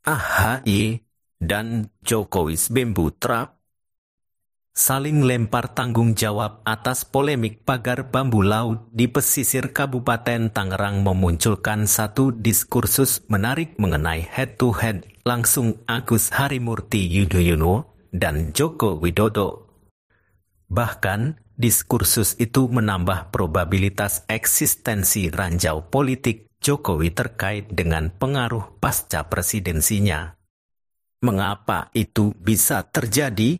AHY dan Jokowi bambu trap saling lempar tanggung jawab atas polemik pagar bambu laut di pesisir Kabupaten Tangerang memunculkan satu diskursus menarik mengenai head-to-head langsung Agus Harimurti Yudhoyono dan Joko Widodo. Bahkan, diskursus itu menambah probabilitas eksistensi ranjau politik Jokowi terkait dengan pengaruh pasca presidensinya. Mengapa itu bisa terjadi?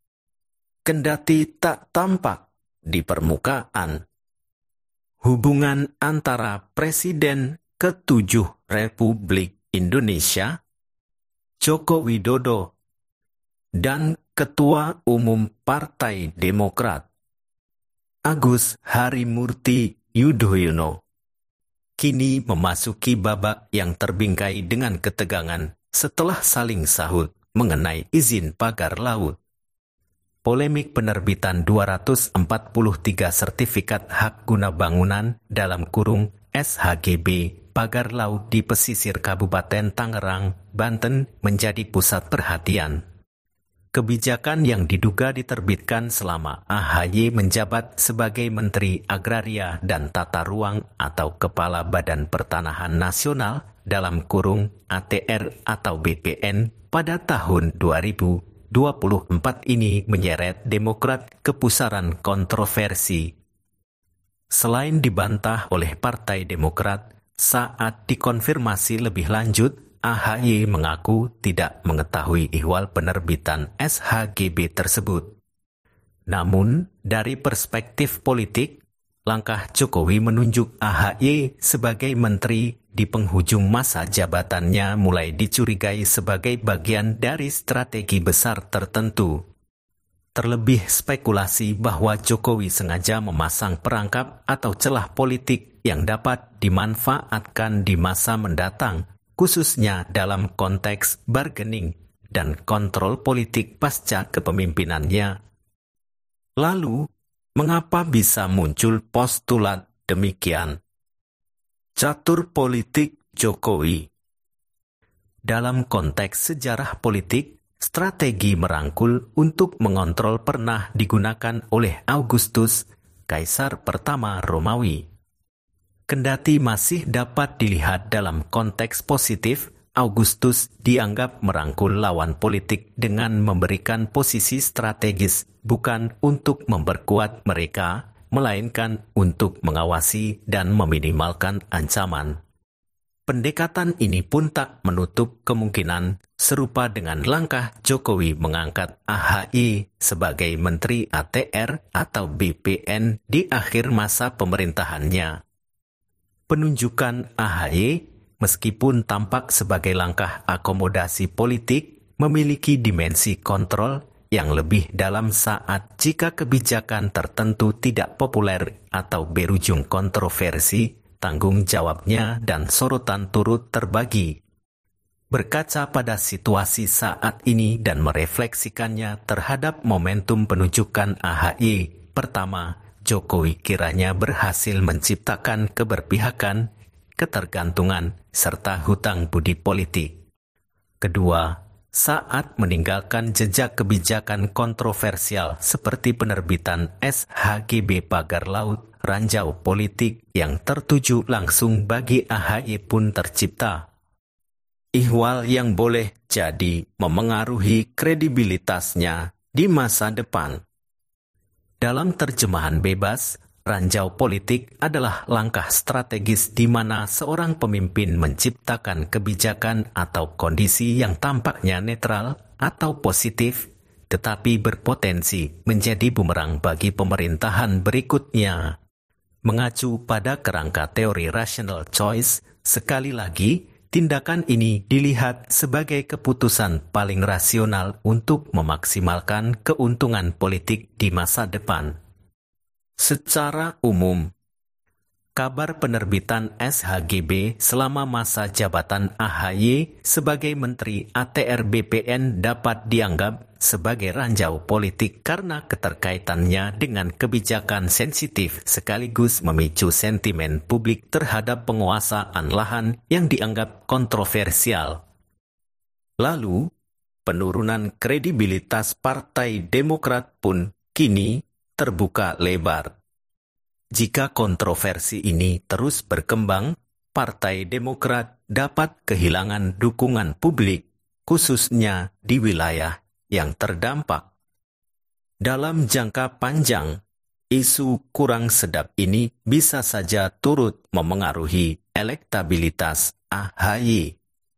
Kendati tak tampak di permukaan, hubungan antara Presiden ke-7 Republik Indonesia, Joko Widodo, dan Ketua Umum Partai Demokrat, Agus Harimurti Yudhoyono, kini memasuki babak yang terbingkai dengan ketegangan setelah saling sahut mengenai izin pagar laut. Polemik penerbitan 243 sertifikat hak guna bangunan dalam kurung SHGB pagar laut di pesisir Kabupaten Tangerang, Banten menjadi pusat perhatian. Kebijakan yang diduga diterbitkan selama AHY menjabat sebagai Menteri Agraria dan Tata Ruang atau Kepala Badan Pertanahan Nasional dalam kurung ATR atau BPN pada tahun 2024 ini menyeret Demokrat ke pusaran kontroversi. Selain dibantah oleh Partai Demokrat, saat dikonfirmasi lebih lanjut, AHY mengaku tidak mengetahui ihwal penerbitan SHGB tersebut. Namun, dari perspektif politik, langkah Jokowi menunjuk AHY sebagai menteri di penghujung masa jabatannya mulai dicurigai sebagai bagian dari strategi besar tertentu. Terlebih spekulasi bahwa Jokowi sengaja memasang perangkap atau celah politik yang dapat dimanfaatkan di masa mendatang, khususnya dalam konteks bargaining dan kontrol politik pasca kepemimpinannya. Lalu, mengapa bisa muncul postulat demikian? Catur politik Jokowi. Dalam konteks sejarah politik, strategi merangkul untuk mengontrol pernah digunakan oleh Augustus, Kaisar pertama Romawi. Kendati masih dapat dilihat dalam konteks positif, Augustus dianggap merangkul lawan politik dengan memberikan posisi strategis bukan untuk memperkuat mereka, melainkan untuk mengawasi dan meminimalkan ancaman. Pendekatan ini pun tak menutup kemungkinan serupa dengan langkah Jokowi mengangkat AHY sebagai Menteri ATR atau BPN di akhir masa pemerintahannya. Penunjukan AHY, meskipun tampak sebagai langkah akomodasi politik, memiliki dimensi kontrol yang lebih dalam saat jika kebijakan tertentu tidak populer atau berujung kontroversi, tanggung jawabnya dan sorotan turut terbagi. Berkaca pada situasi saat ini dan merefleksikannya terhadap momentum penunjukan AHY, pertama, Jokowi kiranya berhasil menciptakan keberpihakan, ketergantungan, serta hutang budi politik. Kedua, saat meninggalkan jejak kebijakan kontroversial seperti penerbitan SHGB pagar laut, ranjau politik yang tertuju langsung bagi AHY pun tercipta. Ihwal yang boleh jadi memengaruhi kredibilitasnya di masa depan. Dalam terjemahan bebas, ranjau politik adalah langkah strategis di mana seorang pemimpin menciptakan kebijakan atau kondisi yang tampaknya netral atau positif, tetapi berpotensi menjadi bumerang bagi pemerintahan berikutnya. Mengacu pada kerangka teori rational choice, sekali lagi, tindakan ini dilihat sebagai keputusan paling rasional untuk memaksimalkan keuntungan politik di masa depan. Secara umum, kabar penerbitan SHGB selama masa jabatan AHY sebagai Menteri ATR BPN dapat dianggap sebagai ranjau politik karena keterkaitannya dengan kebijakan sensitif sekaligus memicu sentimen publik terhadap penguasaan lahan yang dianggap kontroversial. Lalu, penurunan kredibilitas Partai Demokrat pun kini terbuka lebar. Jika kontroversi ini terus berkembang, Partai Demokrat dapat kehilangan dukungan publik, khususnya di wilayah yang terdampak. Dalam jangka panjang, isu kurang sedap ini bisa saja turut memengaruhi elektabilitas AHY.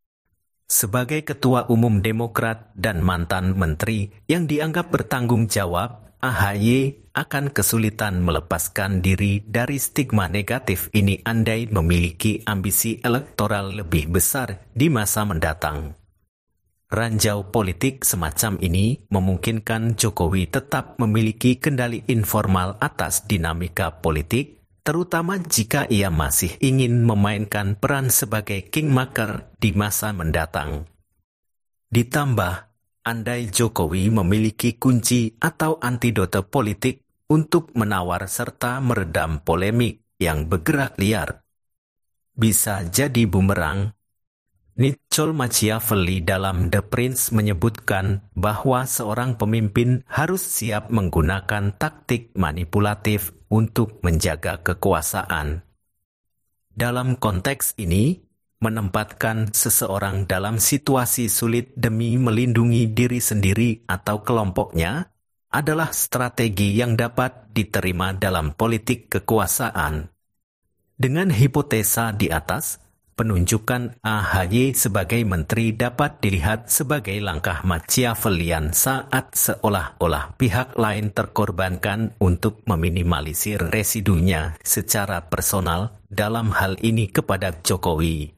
Sebagai Ketua Umum Demokrat dan mantan menteri yang dianggap bertanggung jawab, AHY akan kesulitan melepaskan diri dari stigma negatif ini andai memiliki ambisi elektoral lebih besar di masa mendatang. Ranjau politik semacam ini memungkinkan Jokowi tetap memiliki kendali informal atas dinamika politik, terutama jika ia masih ingin memainkan peran sebagai kingmaker di masa mendatang. Ditambah, andai Jokowi memiliki kunci atau antidote politik untuk menawar serta meredam polemik yang bergerak liar, bisa jadi bumerang. Nicole Machiavelli dalam The Prince menyebutkan bahwa seorang pemimpin harus siap menggunakan taktik manipulatif untuk menjaga kekuasaan. Dalam konteks ini, menempatkan seseorang dalam situasi sulit demi melindungi diri sendiri atau kelompoknya adalah strategi yang dapat diterima dalam politik kekuasaan. Dengan hipotesa di atas, penunjukan AHY sebagai menteri dapat dilihat sebagai langkah Machiavellian saat seolah-olah pihak lain terkorbankan untuk meminimalisir residunya secara personal, dalam hal ini kepada Jokowi.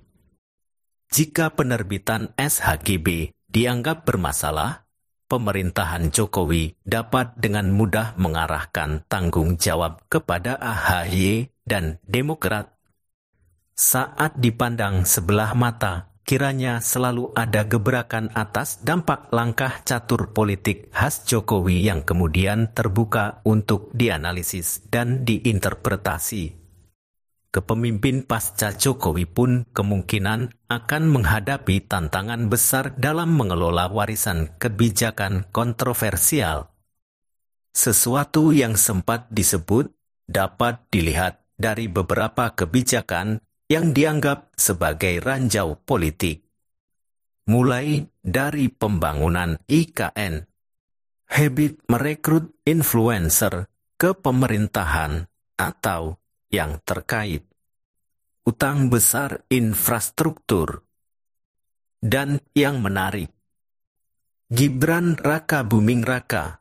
Jika penerbitan SHGB dianggap bermasalah, pemerintahan Jokowi dapat dengan mudah mengarahkan tanggung jawab kepada AHY dan Demokrat. Saat dipandang sebelah mata, kiranya selalu ada gebrakan atas dampak langkah catur politik khas Jokowi yang kemudian terbuka untuk dianalisis dan diinterpretasi. Kepemimpin pasca Jokowi pun kemungkinan akan menghadapi tantangan besar dalam mengelola warisan kebijakan kontroversial. Sesuatu yang sempat disebut dapat dilihat dari beberapa kebijakan yang dianggap sebagai ranjau politik. Mulai dari pembangunan IKN, habit merekrut influencer ke pemerintahan atau yang terkait, utang besar infrastruktur, dan yang menarik, Gibran Raka Buming Raka,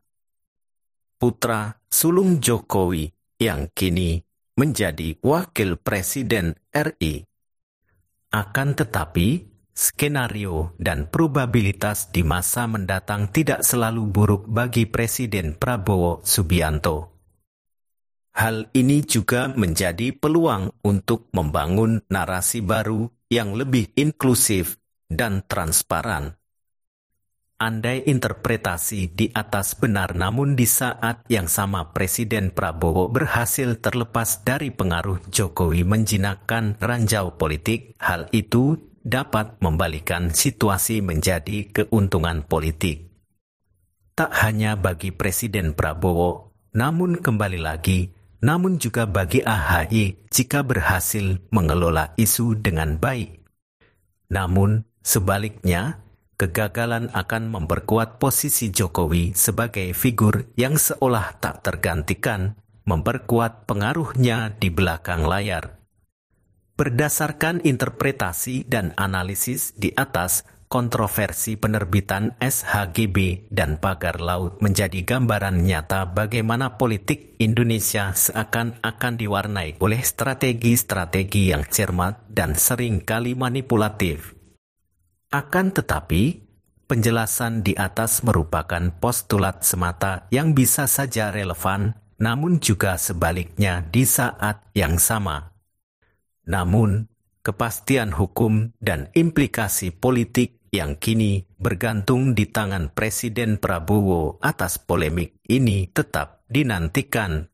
putra sulung Jokowi yang kini menjadi wakil presiden RI. Akan tetapi, skenario dan probabilitas di masa mendatang tidak selalu buruk bagi Presiden Prabowo Subianto. Hal ini juga menjadi peluang untuk membangun narasi baru yang lebih inklusif dan transparan. Andai interpretasi di atas benar, namun di saat yang sama Presiden Prabowo berhasil terlepas dari pengaruh Jokowi menjinakkan ranjau politik, hal itu dapat membalikan situasi menjadi keuntungan politik. Tak hanya bagi Presiden Prabowo, namun kembali lagi, namun juga bagi AHY jika berhasil mengelola isu dengan baik. Namun, sebaliknya, kegagalan akan memperkuat posisi Jokowi sebagai figur yang seolah tak tergantikan, memperkuat pengaruhnya di belakang layar. Berdasarkan interpretasi dan analisis di atas, kontroversi penerbitan SHGB dan pagar laut menjadi gambaran nyata bagaimana politik Indonesia seakan-akan diwarnai oleh strategi-strategi yang cermat dan seringkali manipulatif. Akan tetapi, penjelasan di atas merupakan postulat semata yang bisa saja relevan, namun juga sebaliknya di saat yang sama. Namun, kepastian hukum dan implikasi politik yang kini bergantung di tangan Presiden Prabowo atas polemik ini tetap dinantikan.